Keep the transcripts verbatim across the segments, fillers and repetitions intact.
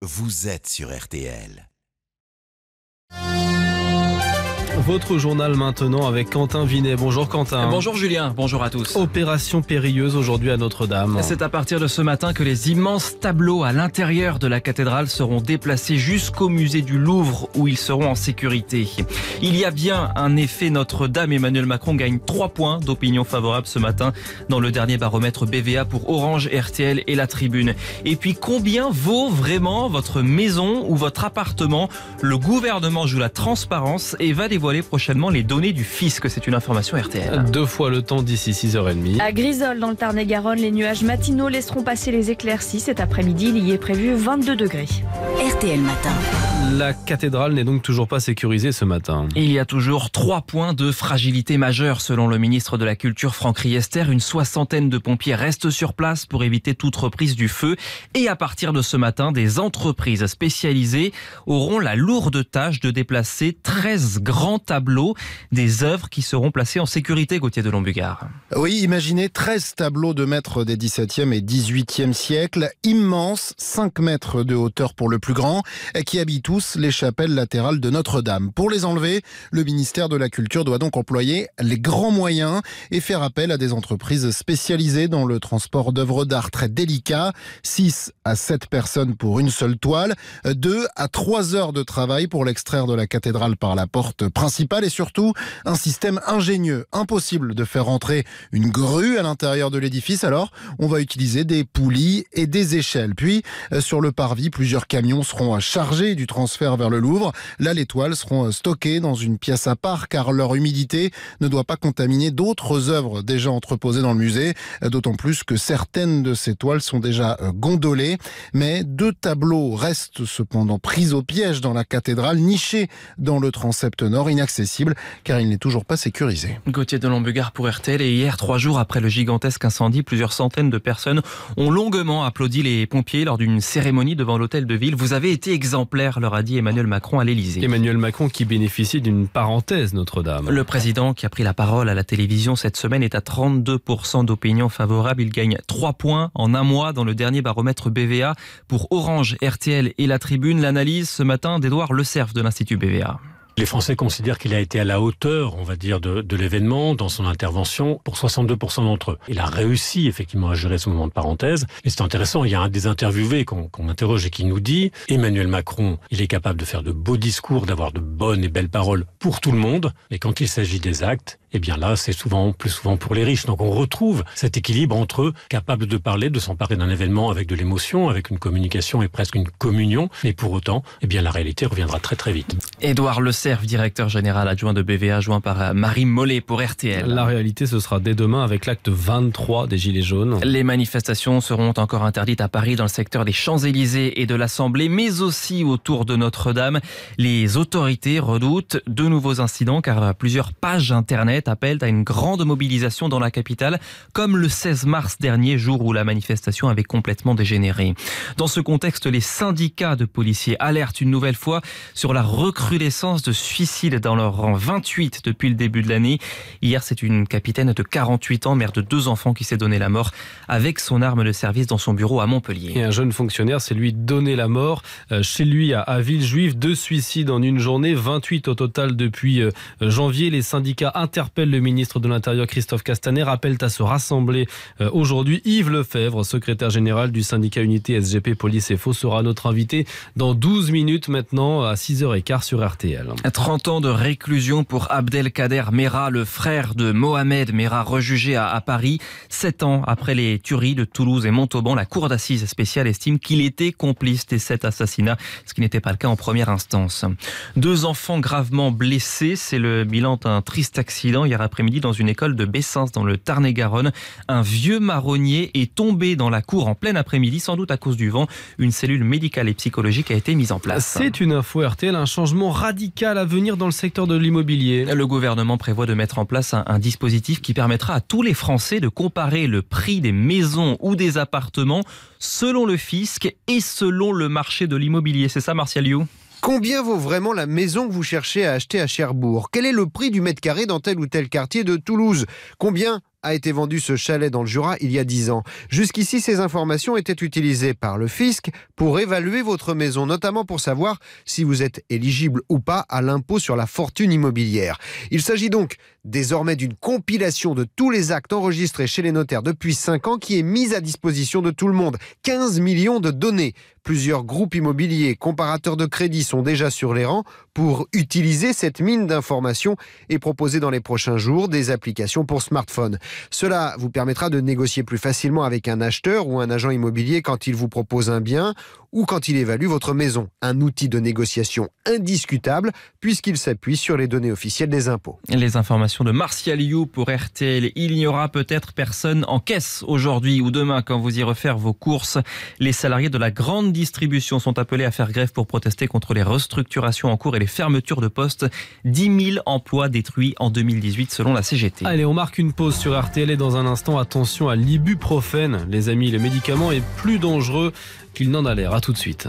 vous êtes sur R T L. Votre journal maintenant avec Quentin Vinet. Bonjour Quentin. Bonjour Julien, bonjour à tous. Opération périlleuse aujourd'hui à Notre-Dame. C'est à partir de ce matin que les immenses tableaux à l'intérieur de la cathédrale seront déplacés jusqu'au musée du Louvre où ils seront en sécurité. Il y a bien un effet Notre-Dame. Emmanuel Macron gagne trois points d'opinion favorable ce matin dans le dernier baromètre B V A pour Orange, R T L et La Tribune. Et puis combien vaut vraiment votre maison ou votre appartement? Le gouvernement joue la transparence et va dévoiler prochainement les données du fisc. C'est une information R T L. Deux fois le temps d'ici six heures trente. À Grisol, dans le Tarn-et-Garonne, les nuages matinaux laisseront passer les éclaircies. Cet après-midi, il y est prévu vingt-deux degrés. R T L Matin. La cathédrale n'est donc toujours pas sécurisée ce matin. Il y a toujours trois points de fragilité majeure selon le ministre de la Culture Franck Riester. Une soixantaine de pompiers restent sur place pour éviter toute reprise du feu. Et à partir de ce matin, des entreprises spécialisées auront la lourde tâche de déplacer treize grands tableaux, des œuvres qui seront placées en sécurité, Gauthier de Lombugard. Oui, imaginez treize tableaux de maîtres des dix-septième et dix-huitième siècles, immenses, cinq mètres de hauteur pour le plus grand, qui habillent tous les chapelles latérales de Notre-Dame. Pour les enlever, le ministère de la Culture doit donc employer les grands moyens et faire appel à des entreprises spécialisées dans le transport d'œuvres d'art très délicats. six à sept personnes pour une seule toile, deux à trois heures de travail pour l'extraire de la cathédrale par la porte principale et surtout un système ingénieux. Impossible de faire rentrer une grue à l'intérieur de l'édifice, alors on va utiliser des poulies et des échelles. Puis sur le parvis, plusieurs camions seront chargés du transfert vers le Louvre. Là, les toiles seront stockées dans une pièce à part car leur humidité ne doit pas contaminer d'autres œuvres déjà entreposées dans le musée, d'autant plus que certaines de ces toiles sont déjà gondolées. Mais deux tableaux restent cependant pris au piège dans la cathédrale, nichés dans le transept nord, inaccessible car il n'est toujours pas sécurisé. Gauthier de Lombugard pour R T L. Et hier, trois jours après le gigantesque incendie, plusieurs centaines de personnes ont longuement applaudi les pompiers lors d'une cérémonie devant l'hôtel de ville. Vous avez été exemplaire, leur a dit Emmanuel Macron à l'Élysée. Emmanuel Macron qui bénéficie d'une parenthèse Notre-Dame. Le président qui a pris la parole à la télévision cette semaine est à trente-deux pour cent d'opinion favorable. Il gagne trois points en un mois dans le dernier baromètre B V A pour Orange, R T L et La Tribune. L'analyse ce matin d'Édouard Le Cerf de l'Institut B V A. Les Français considèrent qu'il a été à la hauteur, on va dire, de, de l'événement, dans son intervention, pour soixante-deux pour cent d'entre eux. Il a réussi, effectivement, à gérer ce moment de parenthèse. Et c'est intéressant, il y a un des interviewés qu'on qu'on interroge et qui nous dit « Emmanuel Macron, il est capable de faire de beaux discours, d'avoir de bonnes et belles paroles pour tout le monde, mais quand il s'agit des actes, eh bien là, c'est souvent, plus souvent pour les riches. » Donc on retrouve cet équilibre entre eux, capables de parler, de s'emparer d'un événement avec de l'émotion, avec une communication et presque une communion. Mais pour autant, eh bien la réalité reviendra très très vite. Édouard Le Cerf, directeur général adjoint de B V A, joint par Marie Mollet pour R T L. La réalité, ce sera dès demain avec l'acte vingt-trois des Gilets jaunes. Les manifestations seront encore interdites à Paris dans le secteur des Champs-Élysées et de l'Assemblée, mais aussi autour de Notre-Dame. Les autorités redoutent de nouveaux incidents car plusieurs pages internet appellent à une grande mobilisation dans la capitale, comme le seize mars dernier, jour où la manifestation avait complètement dégénéré. Dans ce contexte, les syndicats de policiers alertent une nouvelle fois sur la recrudescence de suicides dans leur rang, vingt-huit depuis le début de l'année. Hier, c'est une capitaine de quarante-huit ans, mère de deux enfants, qui s'est donné la mort avec son arme de service dans son bureau à Montpellier. Et un jeune fonctionnaire s'est lui donné la mort chez lui à Villejuif. Deux suicides en une journée, vingt-huit au total depuis janvier. Les syndicats interpellent le ministre de l'Intérieur Christophe Castaner, appellent à se rassembler aujourd'hui. Yves Lefebvre, secrétaire général du syndicat Unité S G P Police et Faux, sera notre invité dans douze minutes maintenant à six heures quinze sur R T L. trente ans de réclusion pour Abdelkader Mera, le frère de Mohamed Mera, rejugé à, à Paris. sept ans après les tueries de Toulouse et Montauban, la cour d'assises spéciale estime qu'il était complice des sept assassinats, ce qui n'était pas le cas en première instance. Deux enfants gravement blessés, c'est le bilan d'un triste accident hier après-midi dans une école de Bessens dans le Tarn-et-Garonne. Un vieux marronnier est tombé dans la cour en plein après-midi, sans doute à cause du vent. Une cellule médicale et psychologique a été mise en place. C'est une info R T L, un changement radical à venir dans le secteur de l'immobilier. Le gouvernement prévoit de mettre en place un, un dispositif qui permettra à tous les Français de comparer le prix des maisons ou des appartements selon le fisc et selon le marché de l'immobilier. C'est ça, Martial You ? Combien vaut vraiment la maison que vous cherchez à acheter à Cherbourg? Quel est le prix du mètre carré dans tel ou tel quartier de Toulouse? Combien a été vendu ce chalet dans le Jura il y a dix ans. Jusqu'ici, ces informations étaient utilisées par le fisc pour évaluer votre maison, notamment pour savoir si vous êtes éligible ou pas à l'impôt sur la fortune immobilière. Il s'agit donc désormais d'une compilation de tous les actes enregistrés chez les notaires depuis cinq ans qui est mise à disposition de tout le monde. quinze millions de données. Plusieurs groupes immobiliers, comparateurs de crédit sont déjà sur les rangs pour utiliser cette mine d'informations et proposer dans les prochains jours des applications pour smartphone. Cela vous permettra de négocier plus facilement avec un acheteur ou un agent immobilier quand il vous propose un bien ou quand il évalue votre maison. Un outil de négociation indiscutable puisqu'il s'appuie sur les données officielles des impôts. Les informations de Martial You pour R T L. Il n'y aura peut-être personne en caisse aujourd'hui ou demain quand vous irez faire vos courses. Les salariés de la grande distribution sont appelés à faire grève pour protester contre les restructurations en cours et les fermetures de postes. dix mille emplois détruits en deux mille dix-huit selon la C G T. Allez, on marque une pause sur R T L et dans un instant, attention à l'ibuprofène. Les amis, le médicament est plus dangereux qu'il n'en a l'air. À tout de suite.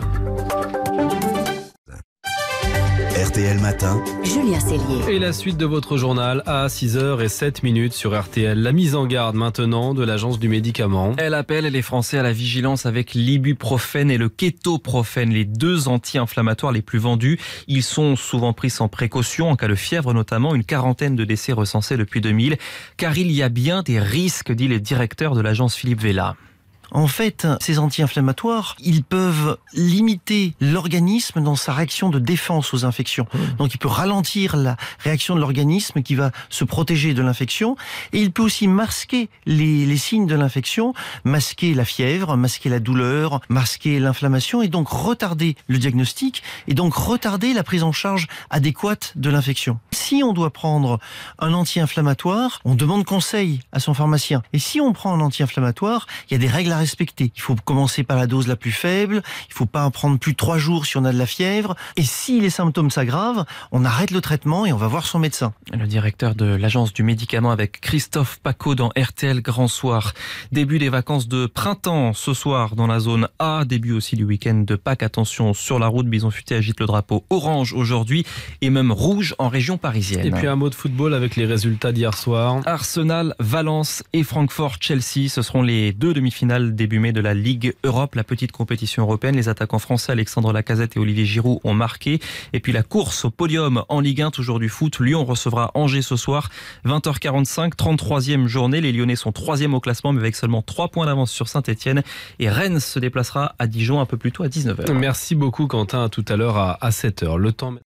R T L Matin. Julien Cellier. Et la suite de votre journal à six heures zéro sept sur R T L. La mise en garde maintenant de l'Agence du médicament. Elle appelle les Français à la vigilance avec l'ibuprofène et le kétoprofène, les deux anti-inflammatoires les plus vendus. Ils sont souvent pris sans précaution, en cas de fièvre notamment, une quarantaine de décès recensés depuis deux mille. Car il y a bien des risques, dit le directeur de l'agence Philippe Vella. En fait, ces anti-inflammatoires, ils peuvent limiter l'organisme dans sa réaction de défense aux infections. Donc il peut ralentir la réaction de l'organisme qui va se protéger de l'infection. Et il peut aussi masquer les, les signes de l'infection, masquer la fièvre, masquer la douleur, masquer l'inflammation et donc retarder le diagnostic et donc retarder la prise en charge adéquate de l'infection. Si on doit prendre un anti-inflammatoire, on demande conseil à son pharmacien. Et si on prend un anti-inflammatoire, il y a des règles à respecter. Il faut commencer par la dose la plus faible, il ne faut pas en prendre plus de trois jours si on a de la fièvre, et si les symptômes s'aggravent, on arrête le traitement et on va voir son médecin. Le directeur de l'agence du médicament avec Christophe Paco dans R T L Grand Soir. Début des vacances de printemps ce soir dans la zone A, début aussi du week-end de Pâques. Attention sur la route, Bison Futé agite le drapeau orange aujourd'hui et même rouge en région parisienne. Et puis un mot de football avec les résultats d'hier soir. Arsenal, Valence et Francfort-Chelsea, ce seront les deux demi-finales début mai de la Ligue Europe, la petite compétition européenne. Les attaquants français Alexandre Lacazette et Olivier Giroud ont marqué. Et puis la course au podium en Ligue un, toujours du foot. Lyon recevra Angers ce soir, vingt heures quarante-cinq, trente-troisième journée. Les Lyonnais sont troisième au classement, mais avec seulement trois points d'avance sur Saint-Etienne. Et Rennes se déplacera à Dijon un peu plus tôt à dix-neuf heures. Merci beaucoup Quentin, à tout à l'heure à sept heures. Le temps...